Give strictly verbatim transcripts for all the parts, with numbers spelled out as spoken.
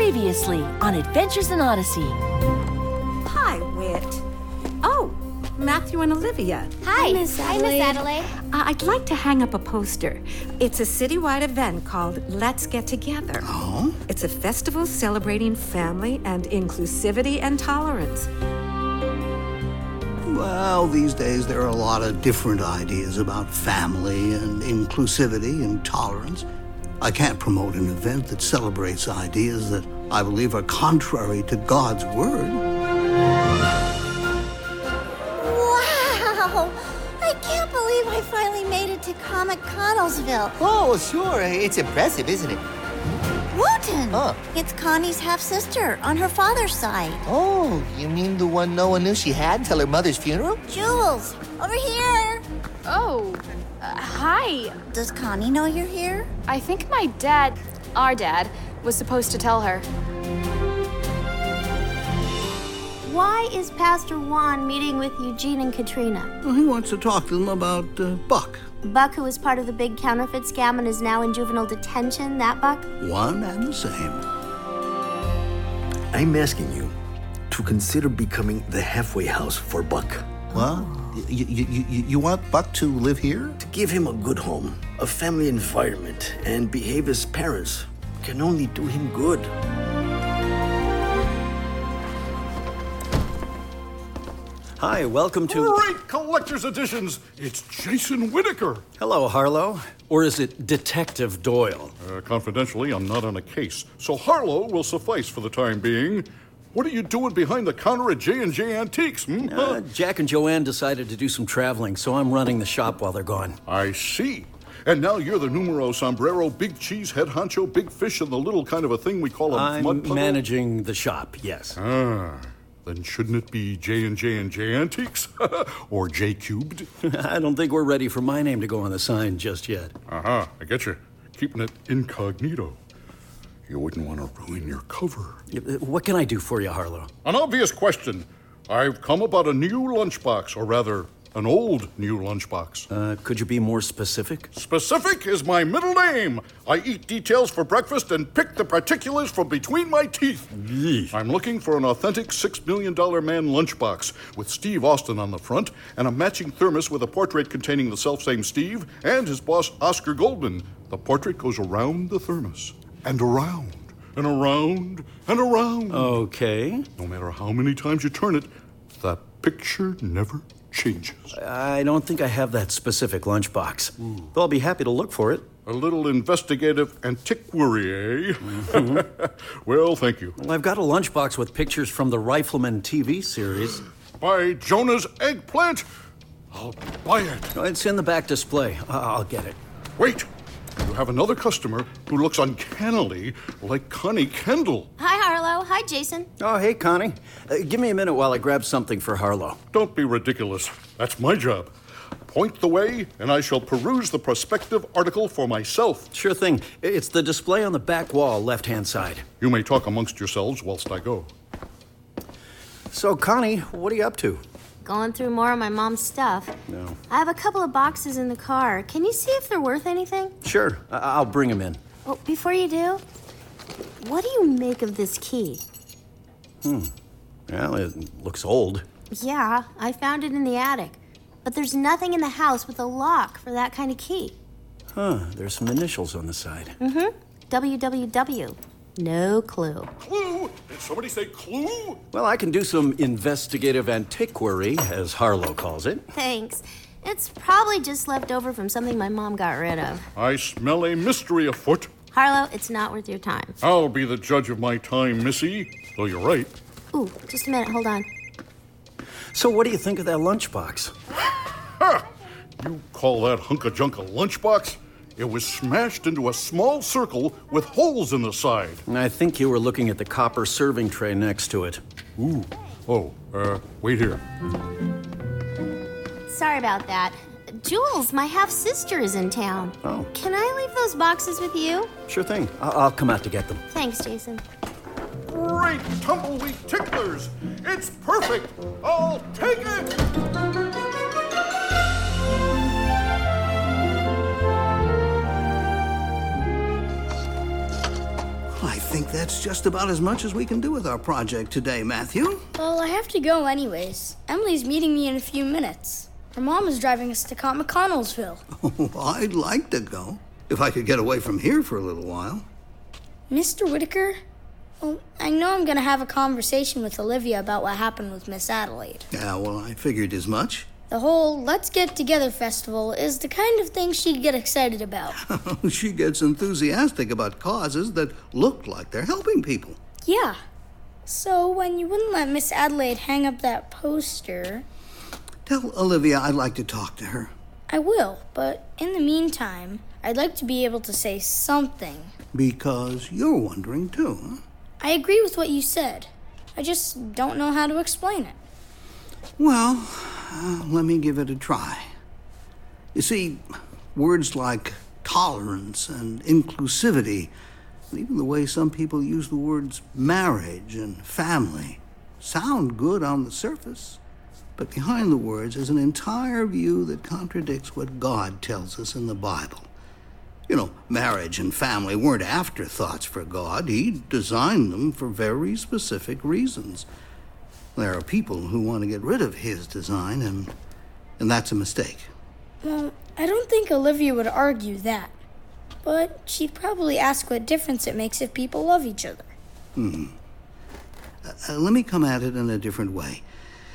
Previously on Adventures in Odyssey. Hi, Whit. Oh, Matthew and Olivia. Hi. Hi, Miss Hi, Adelaide. Miss Adelaide. Uh, I'd like to hang up a poster. It's a citywide event called Let's Get Together. Oh? It's a festival celebrating family and inclusivity and tolerance. Well, these days there are a lot of different ideas about family and inclusivity and tolerance. I can't promote an event that celebrates ideas that I believe are contrary to God's word. Wow! I can't believe I finally made it to Comic Connellsville. Oh, sure. It's impressive, isn't it? Wooten! Huh. It's Connie's half-sister on her father's side. Oh, you mean the one no one knew she had until her mother's funeral? Jules, over here! Oh, uh, hi. Does Connie know you're here? I think my dad, our dad, was supposed to tell her. Why is Pastor Juan meeting with Eugene and Katrina? Well, he wants to talk to them about uh, Buck. Buck, who was part of the big counterfeit scam and is now in juvenile detention, that Buck? One and the same. I'm asking you to consider becoming the halfway house for Buck. Well, you, you, you, you want Buck to live here? To give him a good home, a family environment, and behave as parents can only do him good. Hi, welcome to... Great collector's editions! It's Jason Whittaker. Hello, Harlow. Or is it Detective Doyle? Uh, confidentially, I'm not on a case, so Harlow will suffice for the time being. What are you doing behind the counter at J and J Antiques, hmm? Uh, Jack and Joanne decided to do some traveling, so I'm running the shop while they're gone. I see. And now you're the numero sombrero, big cheese, head honcho, big fish, and the little kind of a thing we call a I'm mud puddle? managing the shop, yes. Ah, then shouldn't it be J and J and J Antiques? Or J Cubed? I don't think we're ready for my name to go on the sign just yet. Uh-huh, I get you. Keeping it incognito. You wouldn't want to ruin your cover. What can I do for you, Harlow? An obvious question. I've come about a new lunchbox, or rather, an old new lunchbox. Uh, could you be more specific? Specific is my middle name. I eat details for breakfast and pick the particulars from between my teeth. Yeesh. I'm looking for an authentic six million dollars man lunchbox with Steve Austin on the front and a matching thermos with a portrait containing the selfsame Steve and his boss, Oscar Goldman. The portrait goes around the thermos and around and around and around. Okay. No matter how many times you turn it, that picture never changes. I don't think I have that specific lunchbox. Ooh. But I'll be happy to look for it. A little investigative antiquary, eh? Mm-hmm. Well, thank you. Well, I've got a lunchbox with pictures from the Rifleman T V series. By Jonah's eggplant? I'll buy it. It's in the back display. I- I'll get it. Wait! You have another customer who looks uncannily like Connie Kendall. Hi, Harlow. Hi, Jason. Oh, hey, Connie. Uh, give me a minute while I grab something for Harlow. Don't be ridiculous. That's my job. Point the way, and I shall peruse the prospective article for myself. Sure thing. It's the display on the back wall, left-hand side. You may talk amongst yourselves whilst I go. So, Connie, what are you up to? Going through more of my mom's stuff. No. I have a couple of boxes in the car. Can you see if they're worth anything? Sure. I- I'll bring them in. Oh, before you do, what do you make of this key? Hmm. Well, it looks old. Yeah, I found it in the attic. But there's nothing in the house with a lock for that kind of key. Huh. There's some initials on the side. Mm-hmm. W W W. No clue. Clue? Did somebody say clue? Well, I can do some investigative antiquary, as Harlow calls it. Thanks. It's probably just left over from something my mom got rid of. I smell a mystery afoot. Harlow, it's not worth your time. I'll be the judge of my time, Missy. Though you're right. Ooh, just a minute. Hold on. So what do you think of that lunchbox? Ha! You call that hunk-a-junk a lunchbox? It was smashed into a small circle with holes in the side. I think you were looking at the copper serving tray next to it. Ooh. Oh, uh, wait here. Sorry about that. Jules, my half-sister, is in town. Oh. Can I leave those boxes with you? Sure thing. I- I'll come out to get them. Thanks, Jason. Great tumbleweed ticklers! It's perfect! I'll take it! I think that's just about as much as we can do with our project today, Matthew. Well, I have to go anyways. Emily's meeting me in a few minutes. Her mom is driving us to Comic Connellsville. Oh, I'd like to go, if I could get away from here for a little while. Mister Whitaker? Well, I know I'm going to have a conversation with Olivia about what happened with Miss Adelaide. Yeah, well, I figured as much. The whole Let's Get Together festival is the kind of thing she'd get excited about. She gets enthusiastic about causes that look like they're helping people. Yeah. So when you wouldn't let Miss Adelaide hang up that poster... Tell Olivia I'd like to talk to her. I will, but in the meantime, I'd like to be able to say something. Because you're wondering too, huh? I agree with what you said. I just don't know how to explain it. Well, uh, let me give it a try. You see, words like tolerance and inclusivity, and even the way some people use the words marriage and family, sound good on the surface. But behind the words is an entire view that contradicts what God tells us in the Bible. You know, marriage and family weren't afterthoughts for God. He designed them for very specific reasons. There are people who want to get rid of his design, and and that's a mistake. Well, I don't think Olivia would argue that. But she'd probably ask what difference it makes if people love each other. Hmm. Uh, let me come at it in a different way.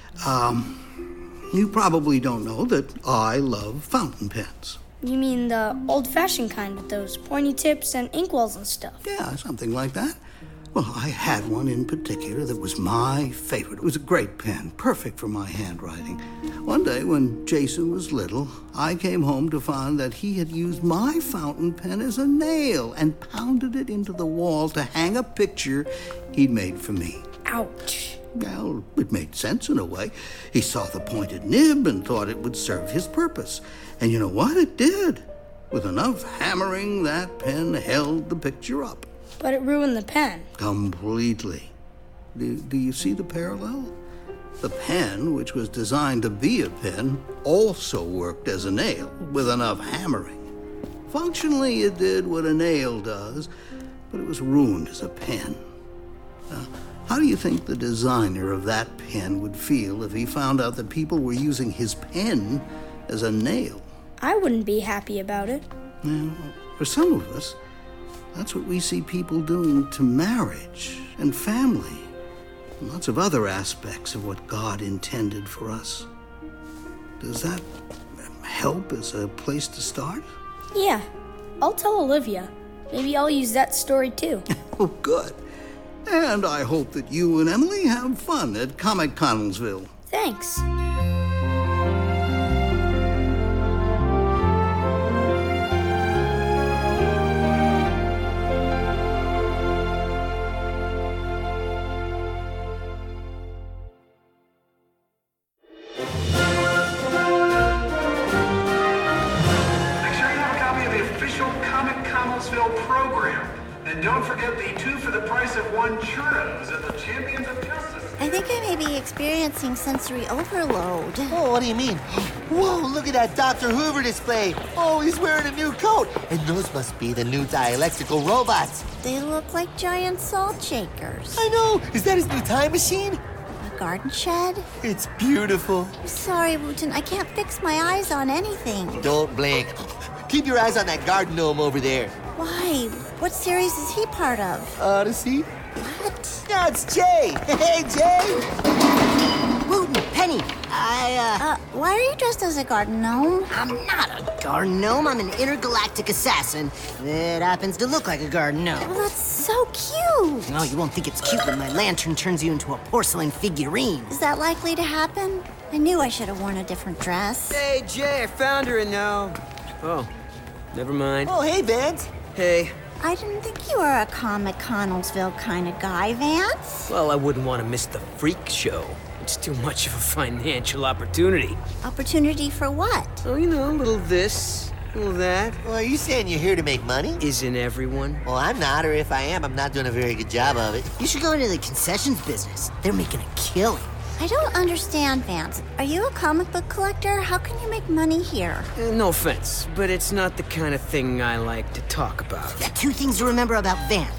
Um, you probably don't know that I love fountain pens. You mean the old-fashioned kind with those pointy tips and inkwells and stuff? Yeah, something like that. Well, I had one in particular that was my favorite. It was a great pen, perfect for my handwriting. One day when Jason was little, I came home to find that he had used my fountain pen as a nail and pounded it into the wall to hang a picture he'd made for me. Ouch. Well, it made sense in a way. He saw the pointed nib and thought it would serve his purpose. And you know what? It did. With enough hammering, that pen held the picture up. But it ruined the pen. Completely. Do, do you see the parallel? The pen, which was designed to be a pen, also worked as a nail with enough hammering. Functionally, it did what a nail does, but it was ruined as a pen. Now, how do you think the designer of that pen would feel if he found out that people were using his pen as a nail? I wouldn't be happy about it. Well, for some of us, that's what we see people doing to marriage and family, and lots of other aspects of what God intended for us. Does that help as a place to start? Yeah, I'll tell Olivia. Maybe I'll use that story too. Oh, good. And I hope that you and Emily have fun at Comic Connellsville. Thanks. And don't forget the two for the price of one churros at the Champions of Justice. I think I may be experiencing sensory overload. Oh, what do you mean? Whoa, look at that Doctor Hoover display. Oh, he's wearing a new coat. And those must be the new dialectical robots. They look like giant salt shakers. I know. Is that his new time machine? A garden shed? It's beautiful. I'm sorry, Wooten. I can't fix my eyes on anything. Don't blink. Keep your eyes on that garden gnome over there. Why? What series is he part of? Odyssey. What? That's Jay. Hey, Jay. Wooten, Penny, I, uh... Uh, why are you dressed as a garden gnome? I'm not a garden gnome. I'm an intergalactic assassin that happens to look like a garden gnome. Well, that's so cute. No, you won't think it's cute when my lantern turns you into a porcelain figurine. Is that likely to happen? I knew I should have worn a different dress. Hey, Jay, I found her and now... Oh, never mind. Oh, hey, Vance. Hey. I didn't think you were a Comic Connellsville kind of guy, Vance. Well, I wouldn't want to miss the freak show. It's too much of a financial opportunity. Opportunity for what? Oh, you know, a little this, a little that. Well, are you saying you're here to make money? Isn't everyone? Well, I'm not, or if I am, I'm not doing a very good job of it. You should go into the concessions business. They're making a killing. I don't understand, Vance. Are you a comic book collector? How can you make money here? Uh, no offense, but it's not the kind of thing I like to talk about. Got two things to remember about Vance.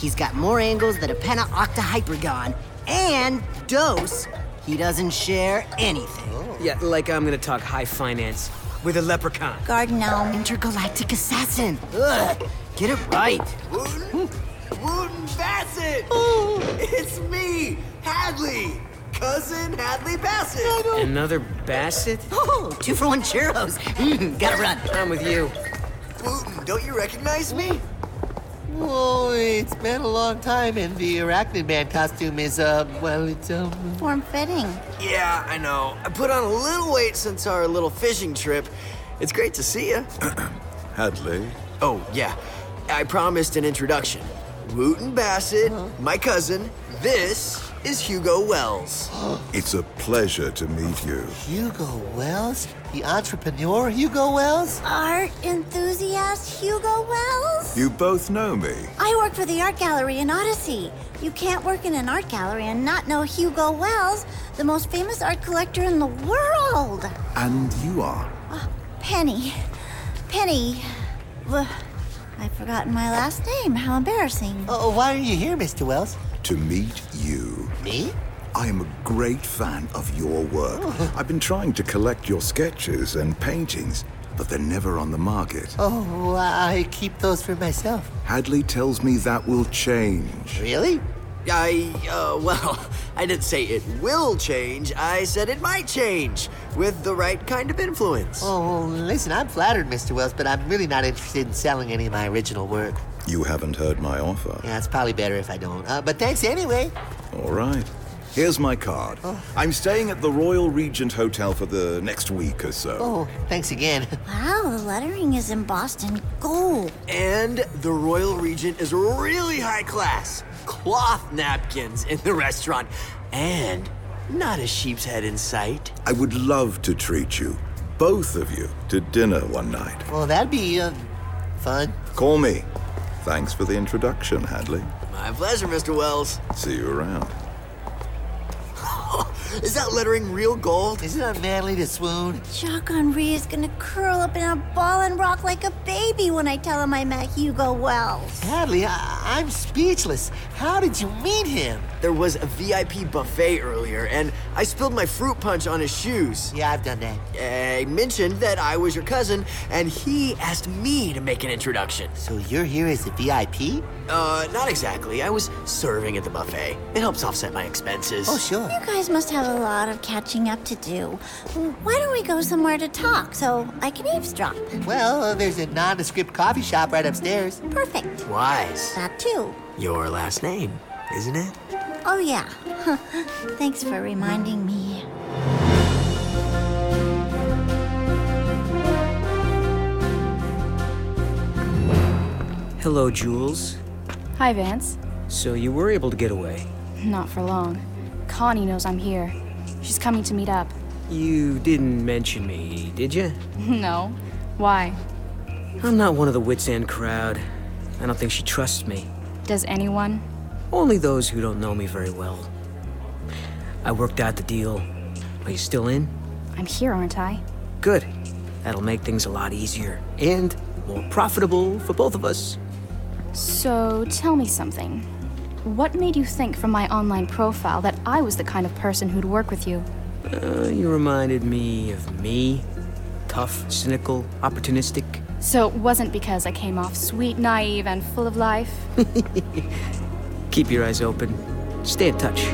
He's got more angles than a penta-octa-hypergon. And dose, he doesn't share anything. Yeah, like I'm gonna talk high finance with a leprechaun. Garden gnome. Intergalactic assassin. Ugh, get it right. Wooten, Wooten Bassett! Oh, it's me, Hadley! Cousin Hadley Bassett! Another Bassett? Oh, two for one churros. Mm, gotta run. I'm with you. Wooten, don't you recognize me? Oh, it's been a long time, and the Arachnid Man costume is, uh, well, it's, um... form-fitting. Yeah, I know. I put on a little weight since our little fishing trip. It's great to see you. Hadley? Oh, yeah. I promised an introduction. Wooten Bassett, uh-huh. my cousin. This is Hugo Wells. It's a pleasure to meet you. Hugo Wells? The entrepreneur Hugo Wells? Art enthusiast Hugo Wells? You both know me. I work for the art gallery in Odyssey. You can't work in an art gallery and not know Hugo Wells, the most famous art collector in the world. And you are? Uh, Penny. Penny. Well, I've forgotten my last name. How embarrassing. Oh, why are you here, Mister Wells? To meet you. Me? I am a great fan of your work. Oh. I've been trying to collect your sketches and paintings, but they're never on the market. Oh, I keep those for myself. Hadley tells me that will change. Really? I, uh, well, I didn't say it will change. I said it might change with the right kind of influence. Oh, listen, I'm flattered, Mister Wells, but I'm really not interested in selling any of my original work. You haven't heard my offer. Yeah, it's probably better if I don't. Uh, but thanks anyway. All right. Here's my card. Oh. I'm staying at the Royal Regent Hotel for the next week or so. Oh, thanks again. Wow, the lettering is embossed in gold. And the Royal Regent is really high class. Cloth napkins in the restaurant. And not a sheep's head in sight. I would love to treat you, both of you, to dinner one night. Well, that'd be, uh, fun. Call me. Thanks for the introduction, Hadley. My pleasure, Mister Wells. See you around. Is that lettering real gold? Isn't it manly to swoon? Jacques Henri is gonna curl up in a ball and rock like a baby when I tell him I met Hugo Wells. Hadley, I- I'm speechless. How did you meet him? There was a V I P buffet earlier, and I spilled my fruit punch on his shoes. Yeah, I've done that. I mentioned that I was your cousin, and he asked me to make an introduction. So you're here as a V I P? Uh, not exactly. I was serving at the buffet. It helps offset my expenses. Oh, sure. You guys must have a lot of catching up to do. Why don't we go somewhere to talk so I can eavesdrop? Well, uh, there's a nondescript coffee shop right upstairs. Perfect. Wise. That too. Your last name, isn't it? Oh, yeah. Thanks for reminding me. Hello, Jules. Hi, Vance. So you were able to get away? Not for long. Connie knows I'm here. She's coming to meet up. You didn't mention me, did you? No. Why? I'm not one of the Wits End crowd. I don't think she trusts me. Does anyone? Only those who don't know me very well. I worked out the deal. Are you still in? I'm here, aren't I? Good. That'll make things a lot easier and more profitable for both of us. So, tell me something. What made you think from my online profile that I was the kind of person who'd work with you? Uh, you reminded me of me. Tough, cynical, opportunistic. So it wasn't because I came off sweet, naive, and full of life? Keep your eyes open. Stay in touch.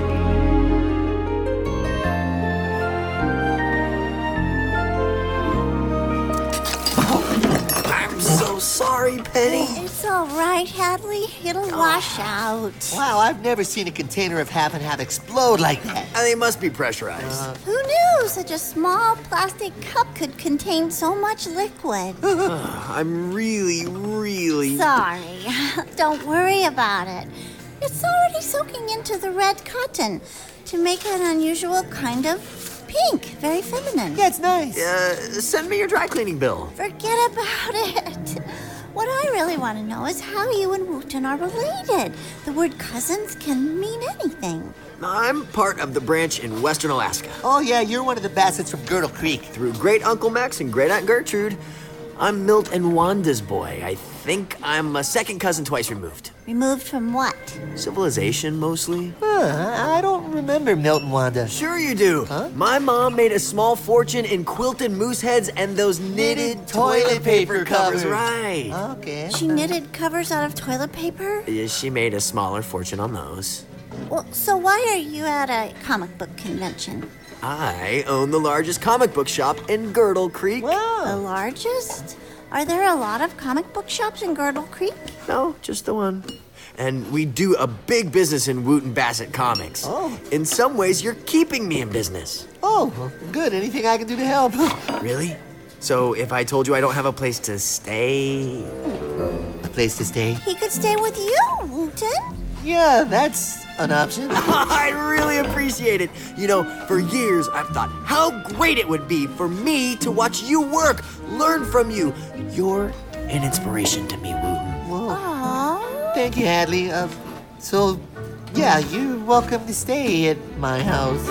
I'm so sorry, Penny. It's all right, Hadley. It'll wash out. Wow, I've never seen a container of half and half explode like that. And they must be pressurized. Uh, Who knew such a small plastic cup could contain so much liquid? I'm really, really... Sorry. Don't worry about it. It's already soaking into the red cotton to make an unusual kind of pink. Very feminine. Yeah, it's nice. Uh, send me your dry cleaning bill. Forget about it. What I really want to know is how you and Wooten are related. The word cousins can mean anything. I'm part of the branch in Western Alaska. Oh, yeah, you're one of the Bassets from Girdle Creek. Through Great Uncle Max and Great Aunt Gertrude, I'm Milt and Wanda's boy, I think. think I'm a second cousin twice removed. Removed from what? Civilization, mostly. Huh, I don't remember Milton Wanda. Sure you do. Huh? My mom made a small fortune in quilted moose heads and those knitted, knitted toilet, toilet paper, paper covers. covers. Right. Okay. She knitted covers out of toilet paper? Yeah, she made a smaller fortune on those. Well, so why are you at a comic book convention? I own the largest comic book shop in Girdle Creek. Wow. The largest? Are there a lot of comic book shops in Girdle Creek? No, just the one. And we do a big business in Wooten Bassett Comics. Oh. In some ways, you're keeping me in business. Oh, well, good. Anything I can do to help? Really? So if I told you I don't have a place to stay... A place to stay? He could stay with you, Wooten. Yeah, that's an option. I really appreciate it. You know, for years I've thought how great it would be for me to watch you work, learn from you. You're an inspiration to me, Wooten. Whoa. Aww. Thank you, Hadley. Uh, so, yeah, you're welcome to stay at my house.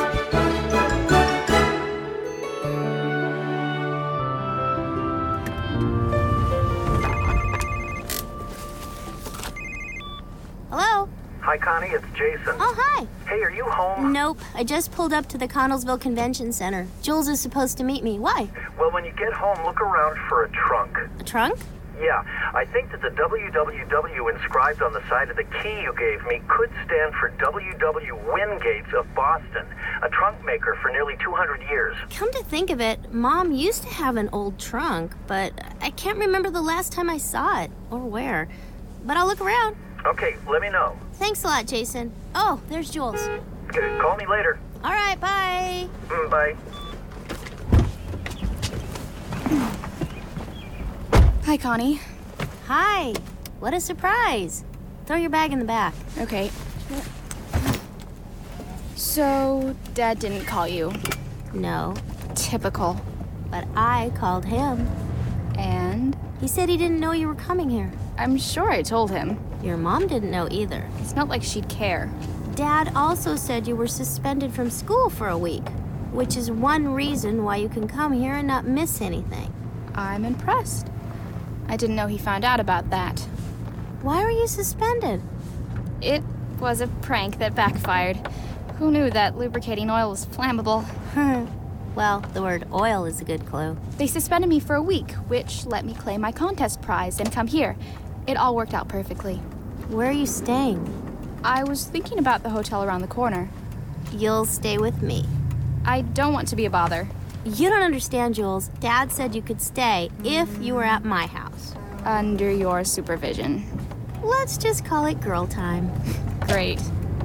Hello? Hi, Connie, it's Jason. Oh, hi. Hey, are you home? Nope. I just pulled up to the Connellsville Convention Center. Jules is supposed to meet me. Why? Well, when you get home, look around for a trunk. A trunk? Yeah, I think that the W W W inscribed on the side of the key you gave me could stand for W W Wingates of Boston, a trunk maker for nearly two hundred years. Come to think of it, Mom used to have an old trunk, but I can't remember the last time I saw it or where. But I'll look around. Okay, let me know. Thanks a lot, Jason. Oh, there's Jules. Okay, call me later. All right, bye. Mm, bye. Hi, Connie. Hi. What a surprise. Throw your bag in the back. Okay. So, Dad didn't call you? No. Typical. But I called him. And? He said he didn't know you were coming here. I'm sure I told him. Your mom didn't know either. It's not like she'd care. Dad also said you were suspended from school for a week, which is one reason why you can come here and not miss anything. I'm impressed. I didn't know he found out about that. Why were you suspended? It was a prank that backfired. Who knew that lubricating oil was flammable? Well, the word oil is a good clue. They suspended me for a week, which let me claim my contest prize and come here. It all worked out perfectly. Where are you staying? I was thinking about the hotel around the corner. You'll stay with me. I don't want to be a bother. You don't understand, Jules. Dad said you could stay if you were at my house. Under your supervision. Let's just call it girl time. Great.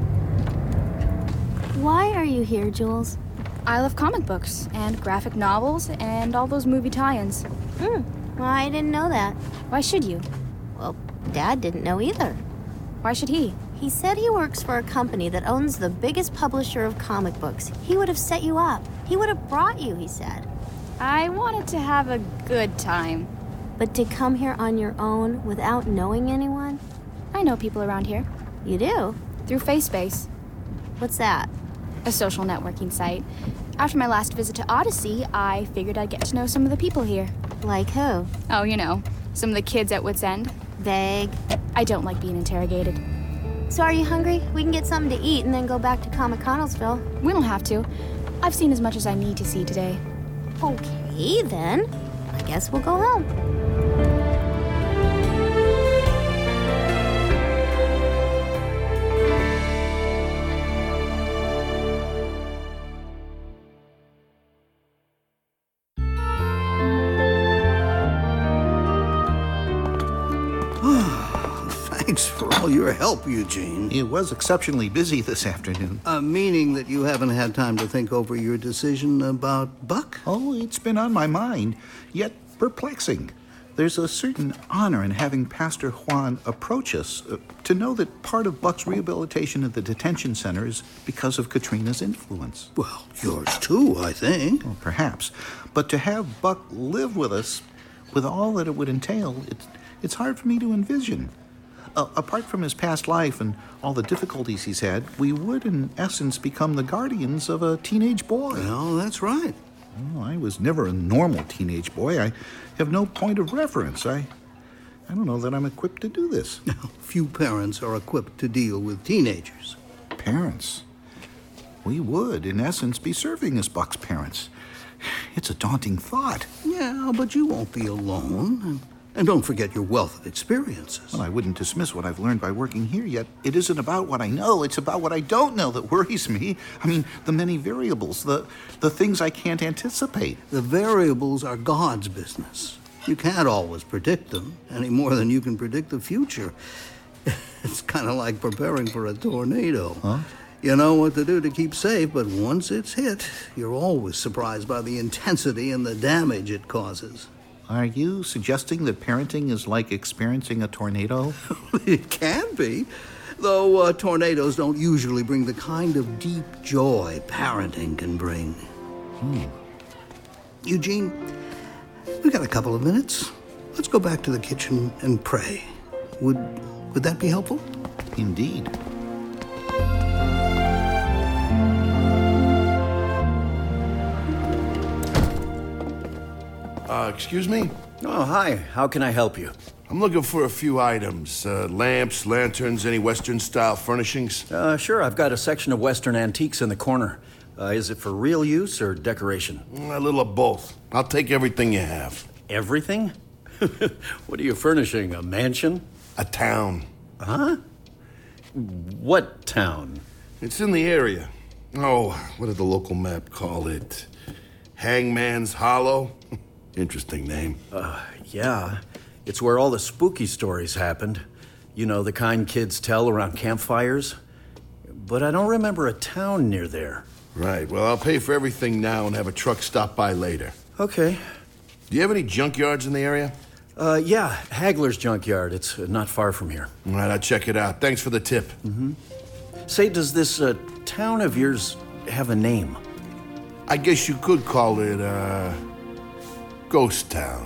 Why are you here, Jules? I love comic books and graphic novels and all those movie tie-ins. Hmm. Well, I didn't know that. Why should you? Well, Dad didn't know either. Why should he? He said he works for a company that owns the biggest publisher of comic books. He would have set you up. He would have brought you, he said. I wanted to have a good time. But to come here on your own without knowing anyone? I know people around here. You do? Through FaceBase. What's that? A social networking site. After my last visit to Odyssey, I figured I'd get to know some of the people here. Like who? Oh, you know, some of the kids at Wits End. Vague. I don't like being interrogated. So are you hungry? We can get something to eat and then go back to Comic Connellsville. We don't have to. I've seen as much as I need to see today. Okay, then. I guess we'll go home. Thanks for all your help, Eugene. It was exceptionally busy this afternoon. Uh, meaning that you haven't had time to think over your decision about Buck? Oh, it's been on my mind, yet perplexing. There's a certain honor in having Pastor Juan approach us, uh, to know that part of Buck's rehabilitation at the detention center is because of Katrina's influence. Well, yours too, I think. Well, perhaps. But to have Buck live with us, with all that it would entail, it's, it's hard for me to envision. Uh, apart from his past life and all the difficulties he's had, we would, in essence, become the guardians of a teenage boy. Well, that's right. Well, I was never a normal teenage boy. I have no point of reference. I I don't know that I'm equipped to do this. Few parents are equipped to deal with teenagers. Parents? We would, in essence, be serving as Buck's parents. It's a daunting thought. Yeah, but you won't be alone. And, and don't forget your wealth of experiences. Well, I wouldn't dismiss what I've learned by working here, yet it isn't about what I know. It's about what I don't know that worries me. I mean, the many variables, the, the things I can't anticipate. The variables are God's business. You can't always predict them, any more than you can predict the future. It's kind of like preparing for a tornado. Huh? You know what to do to keep safe, but once it's hit, you're always surprised by the intensity and the damage it causes. Are you suggesting that parenting is like experiencing a tornado? It can be, though uh, tornadoes don't usually bring the kind of deep joy parenting can bring. Hmm. Eugene, we got a couple of minutes. Let's go back to the kitchen and pray. Would, would that be helpful? Indeed. Uh, excuse me? Oh, hi. How can I help you? I'm looking for a few items. Uh, lamps, lanterns, any Western-style furnishings? Uh, sure. I've got a section of Western antiques in the corner. Uh, is it for real use or decoration? A little of both. I'll take everything you have. Everything? What are you furnishing? A mansion? A town. Huh? What town? It's in the area. Oh, what did the local map call it? Hangman's Hollow? Interesting name. Uh, yeah. It's where all the spooky stories happened. You know, the kind kids tell around campfires. But I don't remember a town near there. Right. Well, I'll pay for everything now and have a truck stop by later. Okay. Do you have any junkyards in the area? Uh, yeah. Hagler's Junkyard. It's uh, not far from here. All right, I'll check it out. Thanks for the tip. Mm-hmm. Say, does this uh, town of yours have a name? I guess you could call it, uh... Ghost Town.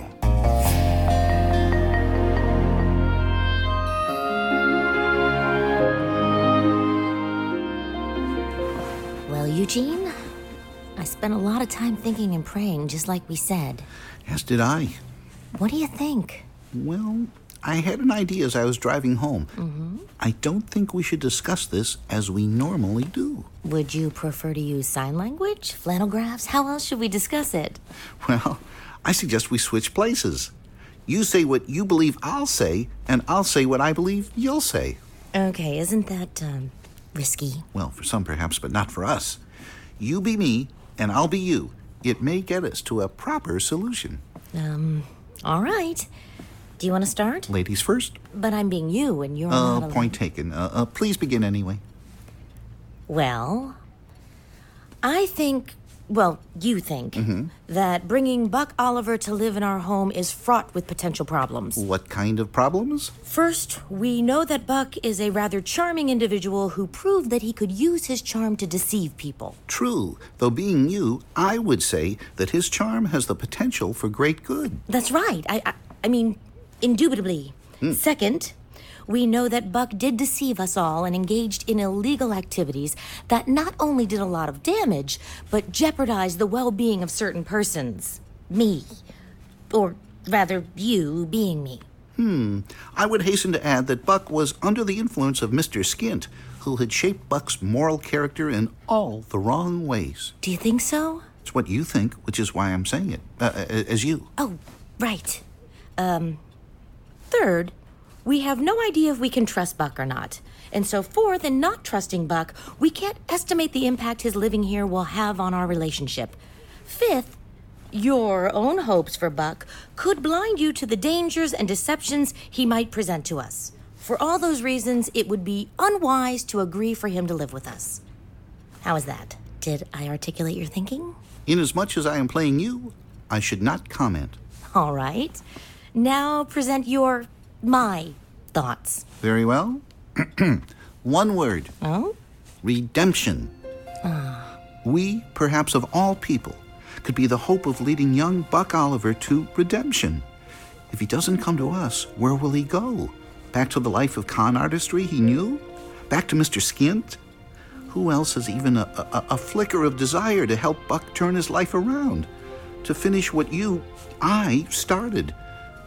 Well, Eugene, I spent a lot of time thinking and praying, just like we said. Yes, did I. What do you think? Well, I had an idea as I was driving home. Mm-hmm. I don't think we should discuss this as we normally do. Would you prefer to use sign language, flannel graphs? How else should we discuss it? Well, I suggest we switch places. You say what you believe I'll say, and I'll say what I believe you'll say. Okay, isn't that, um, risky? Well, for some perhaps, but not for us. You be me, and I'll be you. It may get us to a proper solution. Um, all right. Do you want to start? Ladies first. But I'm being you, and you're Uh, not... point taken. Uh, uh, please begin anyway. Well, I think... Well, you think Mm-hmm. that bringing Buck Oliver to live in our home is fraught with potential problems. What kind of problems? First, we know that Buck is a rather charming individual who proved that he could use his charm to deceive people. True. Though being you, I would say that his charm has the potential for great good. That's right. I, I, I mean, indubitably. Hmm. Second, we know that Buck did deceive us all and engaged in illegal activities that not only did a lot of damage, but jeopardized the well-being of certain persons. Me. Or rather, you being me. Hmm. I would hasten to add that Buck was under the influence of Mister Skint, who had shaped Buck's moral character in all the wrong ways. Do you think so? It's what you think, which is why I'm saying it, uh, as you. Oh, right. Um, third, we have no idea if we can trust Buck or not. And so fourth, in not trusting Buck, we can't estimate the impact his living here will have on our relationship. Fifth, your own hopes for Buck could blind you to the dangers and deceptions he might present to us. For all those reasons, it would be unwise to agree for him to live with us. How is that? Did I articulate your thinking? Inasmuch as I am playing you, I should not comment. All right. Now present your... my thoughts. Very well. One word. Oh? Redemption. Ah. We, perhaps of all people, could be the hope of leading young Buck Oliver to redemption. If he doesn't come to us, where will he go? Back to the life of con artistry he knew? Back to Mister Skint? Who else has even a, a, a flicker of desire to help Buck turn his life around? To finish what you, I, started?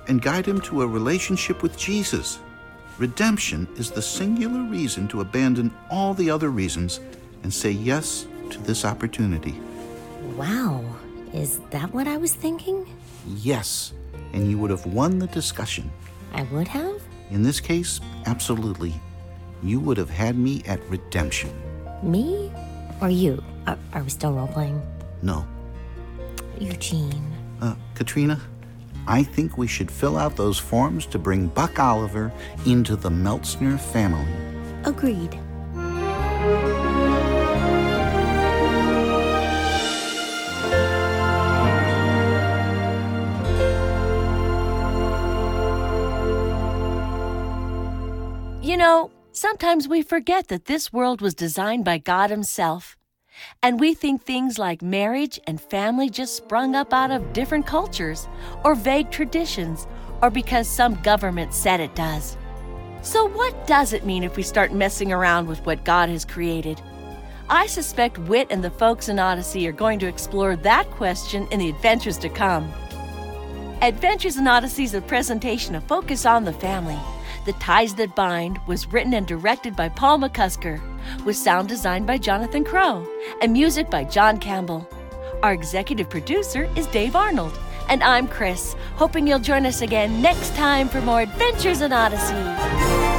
and guide him to a relationship with Jesus. Redemption is the singular reason to abandon all the other reasons and say yes to this opportunity. Wow, is that what I was thinking? Yes, and you would have won the discussion. I would have? In this case, absolutely. You would have had me at redemption. Me? Or you? Are, are we still role-playing? No. Eugene. Uh, Katrina, I think we should fill out those forms to bring Buck Oliver into the Meltzner family. Agreed. You know, sometimes we forget that this world was designed by God Himself. And we think things like marriage and family just sprung up out of different cultures, or vague traditions, or because some government said it does. So what does it mean if we start messing around with what God has created? I suspect Whit and the folks in Odyssey are going to explore that question in the adventures to come. Adventures in Odyssey is a presentation of Focus on the Family. The Ties That Bind was written and directed by Paul McCusker, with sound design by Jonathan Crow, and music by John Campbell. Our executive producer is Dave Arnold, and I'm Chris, hoping you'll join us again next time for more Adventures in Odyssey.